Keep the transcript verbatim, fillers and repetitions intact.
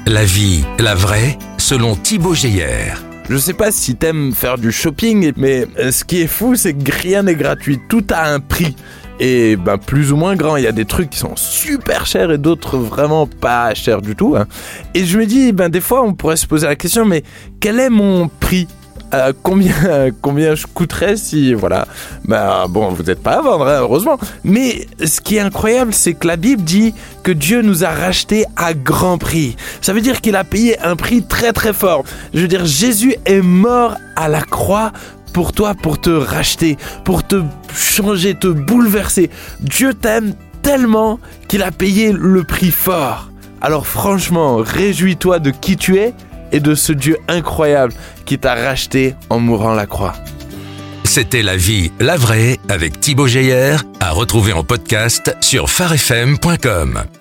La vie, la vraie, selon Thibaut Geyer. Je sais pas si t'aimes faire du shopping, mais ce qui est fou, c'est que rien n'est gratuit. Tout a un prix. Et ben plus ou moins grand. Il y a des trucs qui sont super chers et d'autres vraiment pas chers du tout. Hein. Et je me dis, ben des fois, on pourrait se poser la question, mais quel est mon prix ? Euh, combien, combien je coûterais si, voilà, bah bon, vous n'êtes pas à vendre, hein, heureusement. Mais ce qui est incroyable, c'est que la Bible dit que Dieu nous a rachetés à grand prix. Ça veut dire qu'il a payé un prix très très fort. Je veux dire, Jésus est mort à la croix pour toi, pour te racheter, pour te changer, te bouleverser. Dieu t'aime tellement qu'il a payé le prix fort. Alors franchement, réjouis-toi de qui tu es et de ce Dieu incroyable qui t'a racheté en mourant à la croix. C'était La vie, la vraie avec Thibaut Geyer, à retrouver en podcast sur phare f m point com.